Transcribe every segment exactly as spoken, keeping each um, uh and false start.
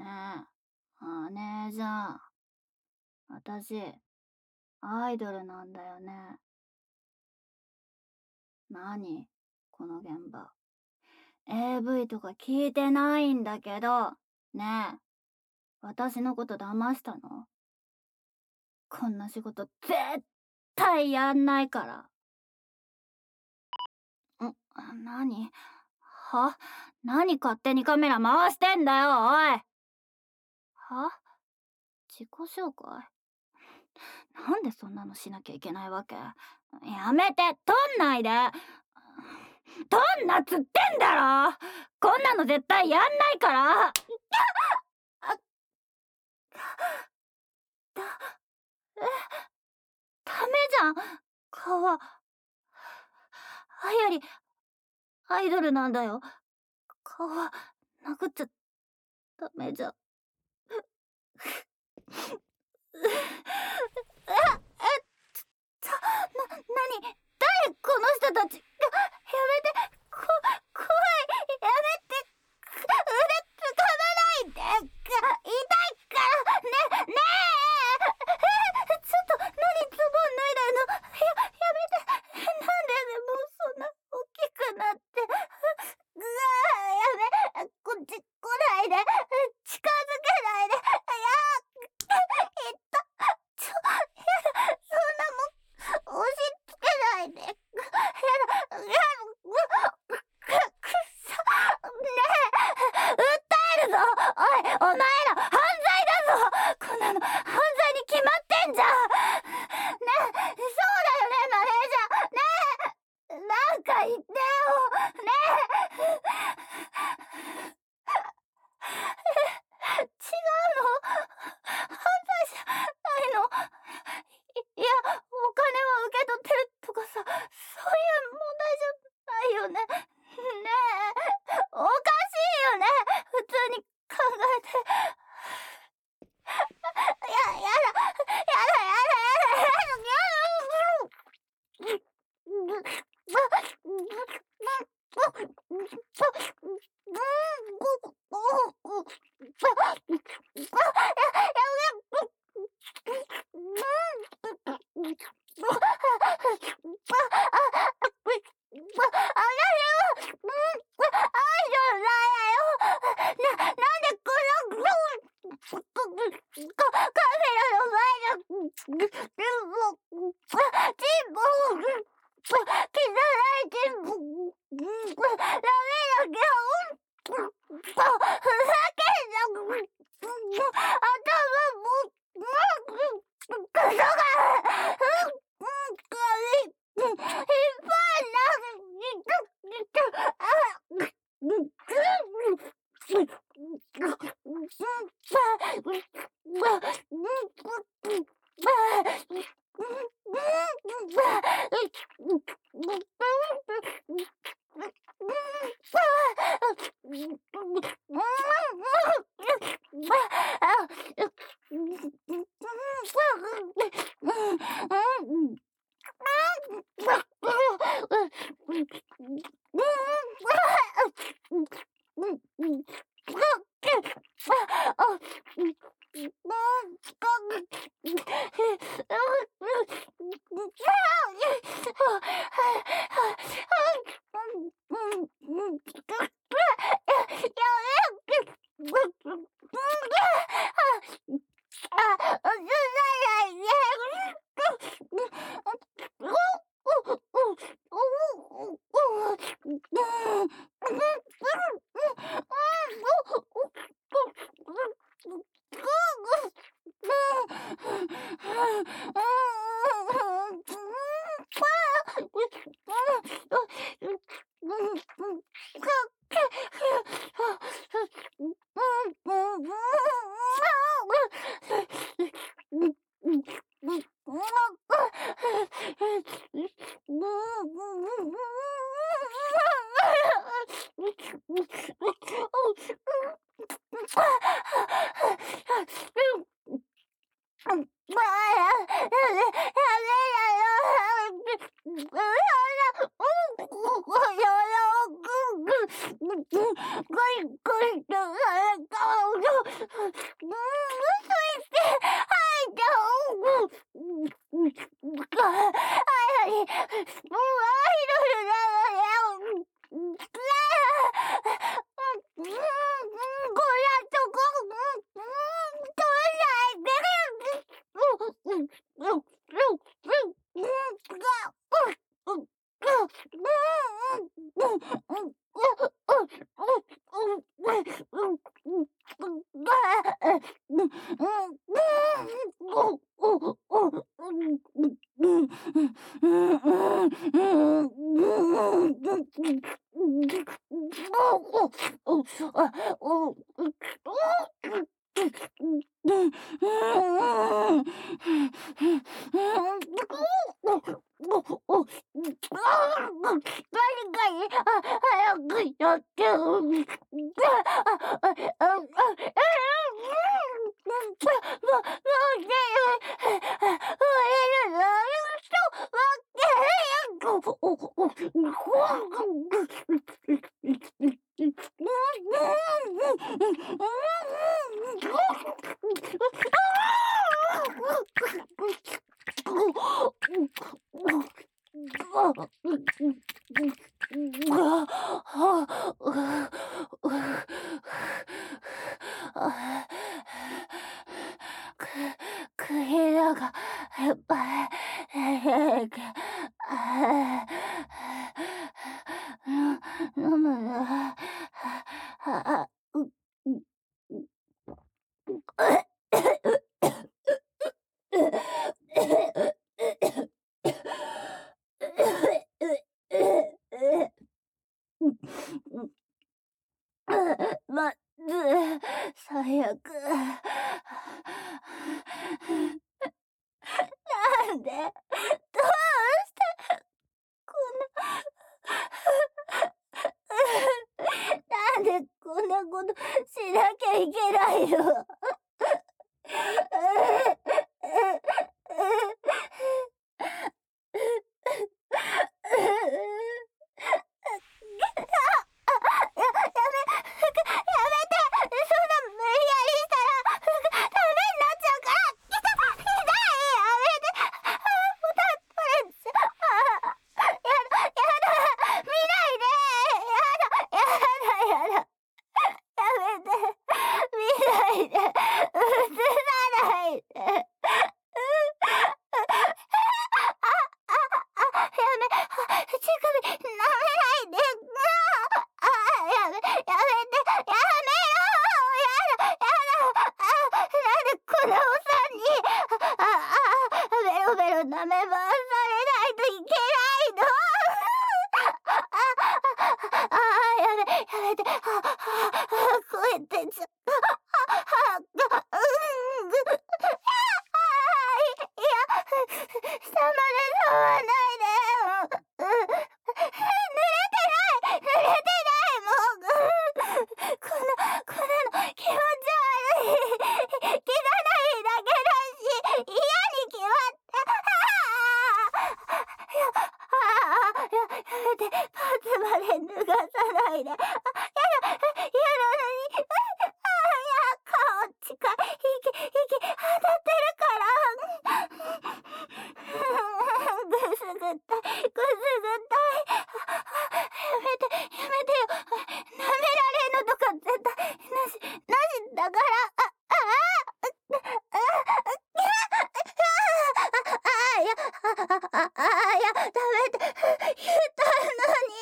ねえ、姉じゃん。私、アイドルなんだよね。何この現場。エーブイ とか聞いてないんだけど、ねえ、私のこと騙したの？こんな仕事絶対やんないから。ん、何は何勝手にカメラ回してんだよ、おい。は自己紹介？なんでそんなのしなきゃいけないわけ？やめて、撮んないで。撮んなっつってんだろ。こんなの絶対やんないから。あだえダメじゃん。顔はあやりアイドルなんだよ。顔は殴っちゃダメじゃん。ええちょな何誰この人たち。やめてこ怖い。やめて腕つかまないで。痛いからねねえちょっと何ズボン脱いだの。ややめて。なんでもうそんな大きくなって。うわやめこっち来ないで。近づけないで。いやいったちょやだそんなもん押し付けないで。やだやだくくそねえ訴えるぞ。おいお前ら犯罪だぞ。こんなの犯罪に決まってんじゃん。ねえそうだよねマネージャーねえなんか言ってよねえ違うの犯罪じゃないの。いいやお金は受け取ってるとかさそういう問題じゃないよね。ねえおかしいよね普通に考えて。ややだやだやだやだやだやクヘラがいっぱい出てき飲むのあうまず最悪なんでどうしてこんななんでこんなことしなきゃいけないの舐め回されないといけないのああやめやめてああこうやってちゃあうんいや下まで触らないで濡れてない濡れてないもうこんなこんなの気持ち悪い汚いだけだし嫌に決まってやめてパンツまで脱がさないでやだやだのにあや顔近い息息当たってるからぐすぐったいぐすぐったいやめてやめてよ舐められんのとか絶対なしなしだからああああいやああいやダメって言ったのに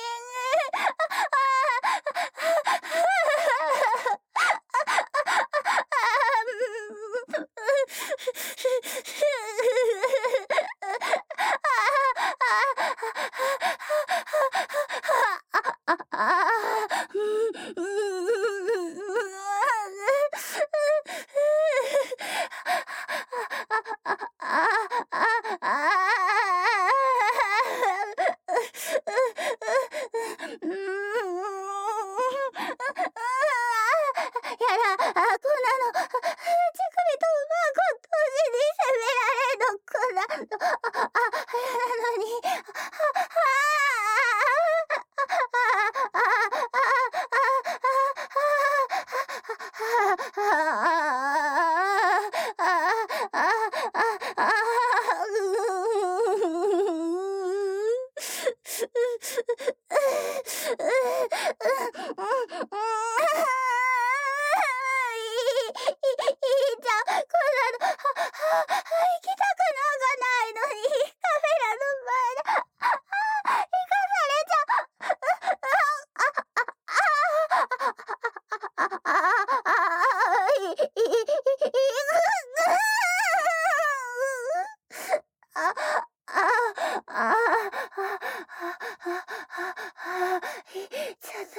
あ、いっちゃった。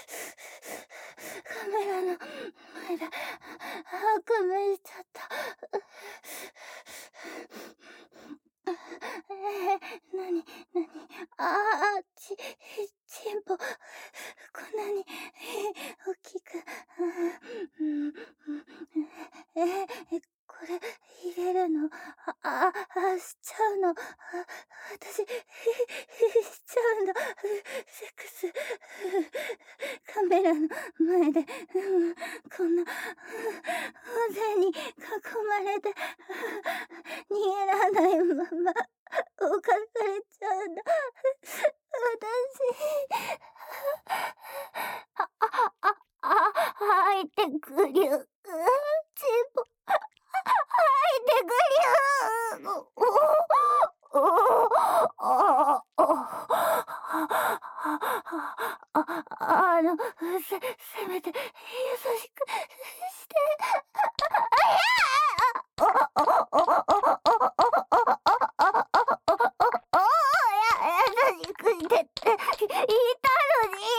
カメラの前で、悪夢しちゃった。えー、なに、なに、あー、ち、ちんぽ、こんなに、大きく、うん、えー、これ、入れるの、あ、あ、あ、しちゃうの、あ、私、しちゃうの、セックス、カメラの前で、うん、こんな、大勢に囲まれて、逃げられないまま、犯されちゃうんだ。私、あ、あ、あ、あ、入ってくりゅう。ちんぽ、入ってくりゅう。おおおおあ、あの、せ、せめて、優しくして。おおおおおおおおおおおや、優しくしてって言ったのに。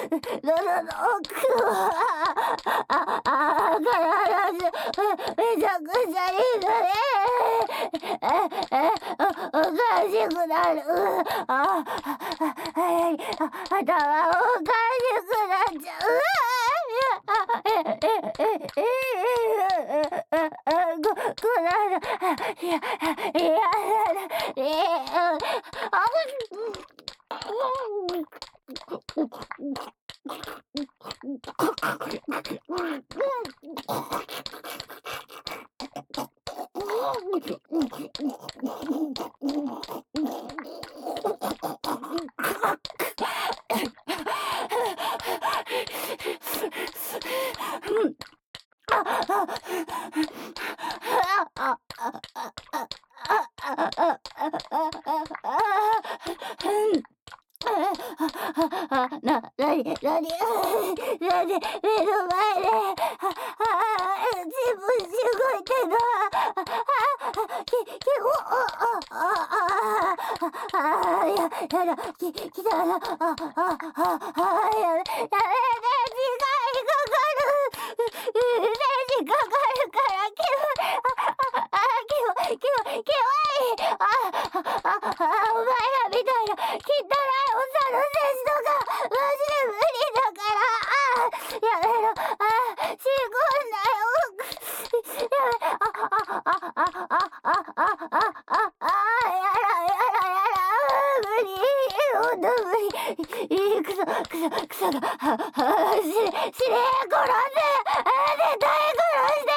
喉の奥はああ必ずめちゃくちゃになれええおおかしくなるあはい頭おかしくなっちゃうえええええごこないだいやいやえあな、なに、なに、なに、目の前で、あ、あ、自分すごいけど、あ、あ、き、き、お、あ、あ、あ、あ、や、やだ、き、きたら、あ、あ、あ、あ、や、やめて、時間かかる、時間かかるから、きも、あ、あ、きも、きも、きもい、あ、あ、あ、お前らみたいな、汚いお茶のセスとか、マジで無理だから、あ、やめろ、あ、死んだよ、やめ、あ、あ、あ、あ、あ、あ、あ、あ、あ、あ、やら、やら、やら、無理、ほんと無理、くそ、くそ、くそが、あ、あ、死ね、死ね、殺せ、あ、絶対殺して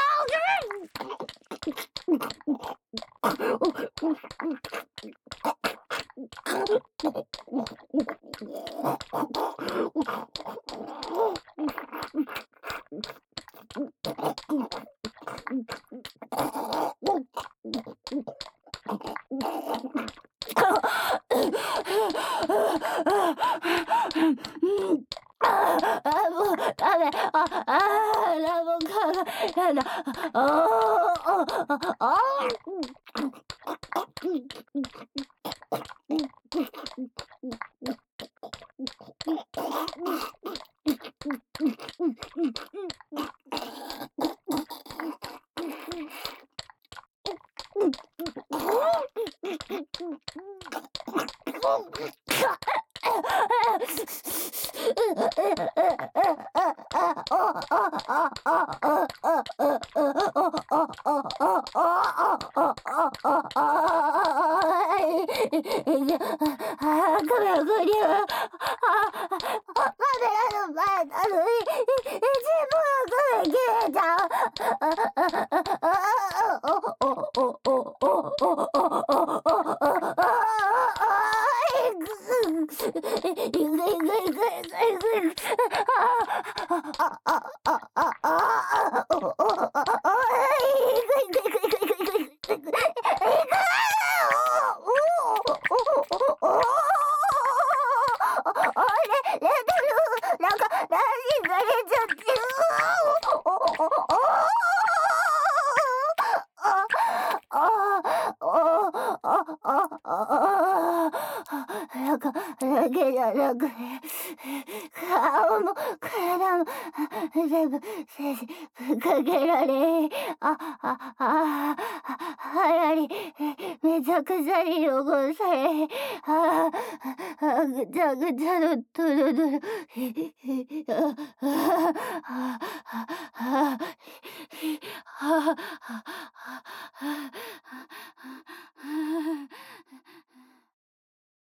ああ、もうダメ。あ、ああ、ラボかなんだ。ああ、ああ、なんか、だけじゃなくて、顔も体も全部先生ぶっかけられ、あ、あ、あ、はやり、めちゃくちゃに汚され、あ、あ、ぐちゃぐちゃのとろとろ、あ、あ、あ、あ、あ、